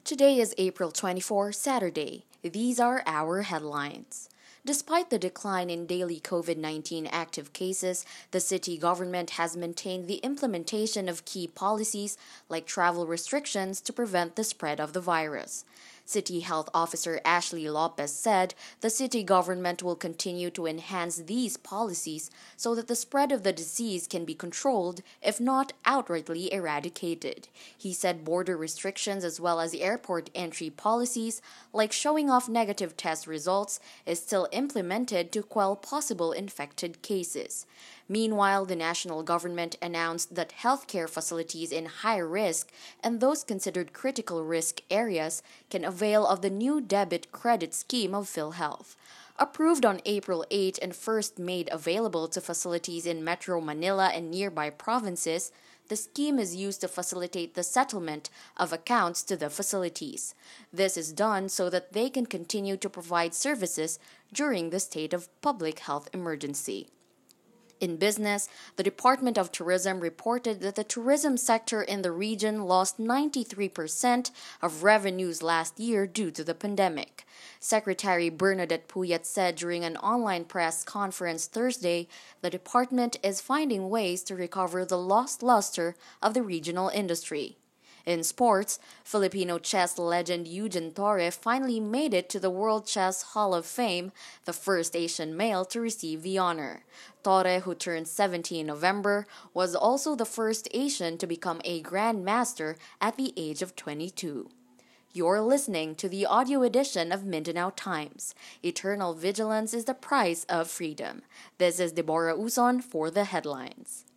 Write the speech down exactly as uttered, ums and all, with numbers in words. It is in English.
Today is April twenty-fourth, Saturday. These are our headlines. Despite the decline in daily COVID nineteen active cases, the city government has maintained the implementation of key policies like travel restrictions to prevent the spread of the virus. City Health Officer Ashley Lopez said the city government will continue to enhance these policies so that the spread of the disease can be controlled, if not outrightly eradicated. He said border restrictions as well as airport entry policies, like showing off negative test results, is still implemented to quell possible infected cases. Meanwhile, the national government announced that healthcare facilities in high risk and those considered critical risk areas can avail of the new debit credit scheme of PhilHealth. Approved on April eighth and first made available to facilities in Metro Manila and nearby provinces, the scheme is used to facilitate the settlement of accounts to the facilities. This is done so that they can continue to provide services during the state of public health emergency. In business, the Department of Tourism reported that the tourism sector in the region lost ninety-three percent of revenues last year due to the pandemic. Secretary Bernadette Puyat said during an online press conference Thursday the department is finding ways to recover the lost luster of the regional industry. In sports, Filipino chess legend Eugen Torre finally made it to the World Chess Hall of Fame, the first Asian male to receive the honor. Torre, who turned seventy in November, was also the first Asian to become a Grand Master at the age of twenty-two. You're listening to the audio edition of Mindanao Times. Eternal vigilance is the price of freedom. This is Deborah Uson for the headlines.